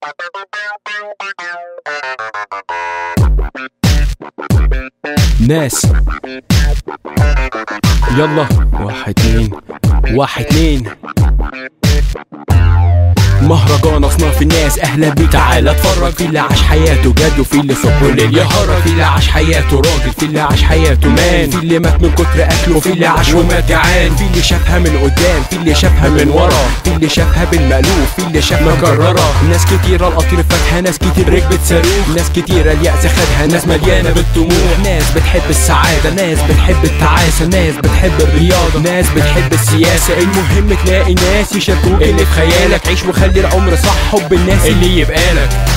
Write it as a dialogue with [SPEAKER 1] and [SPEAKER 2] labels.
[SPEAKER 1] ناس يلا 1 2 1 2 مهرجان اصناف الناس، اهلا بيك تعال اتفرج. في اللي عاش حياته جد وفي اللي صبه الليل يهرج، في اللي عاش حياته راجل، في اللي عاش حياته مان، في اللي مات من كتر اكله، في اللي عاش ومات جعان، في اللي شافها من قدام، في اللي شافها من ورا، في اللي شافها بالمألوف، في اللي شافها مكررة. ناس كتيرة القطير فاتها، ناس كتير ركبت صاروخ، ناس كتيرة اليأس خدها، ناس مليانة بالطموح، ناس بتحب السعادة، ناس بتحب التعاسة، ناس بتحب الرياضة، ناس بتحب السياسة. المهم تلاقي ناس يشاركوك اللي في خيالك، عيش وخلي العمر صح، حب الناس اللي يبقالك.